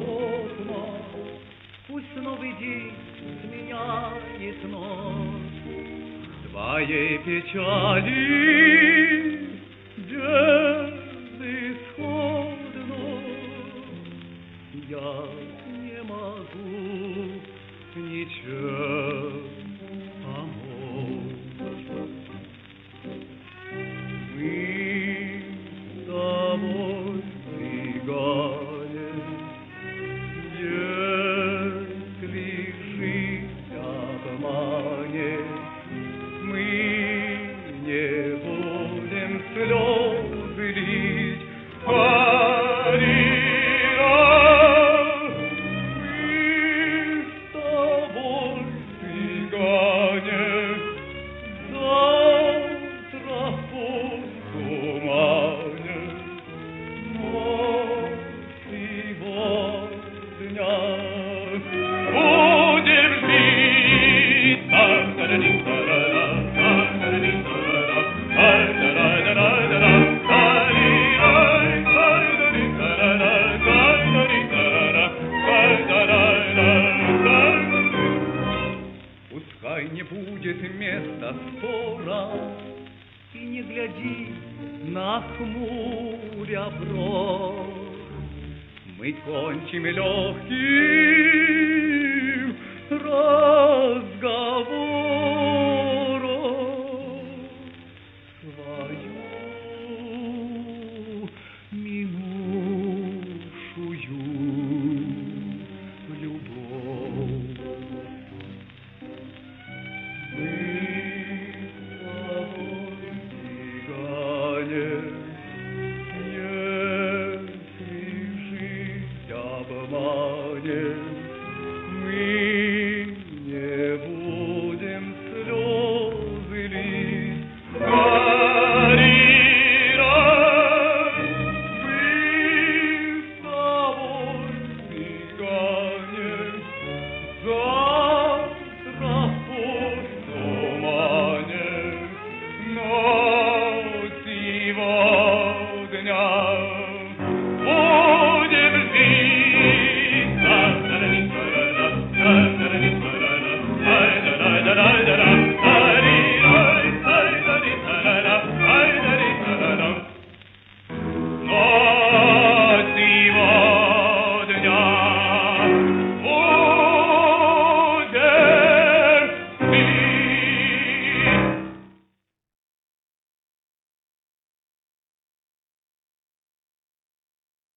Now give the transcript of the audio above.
окна, пусть новый день сменяет ночь. Твоей печали безысходно я не могу ничем помочь. Мы с тобой пригоним, если жизнь обманет, мы не будем слезы лить. Марина, мы с тобой пригоним, завтра пусть туманит, но сегодня будем жить. Пускай не будет места спора, и не гляди на хмуря бровь. Мы кончим легким разговором свою минувшую любовь. Мы с тобой пригоним, если жизнь обманет,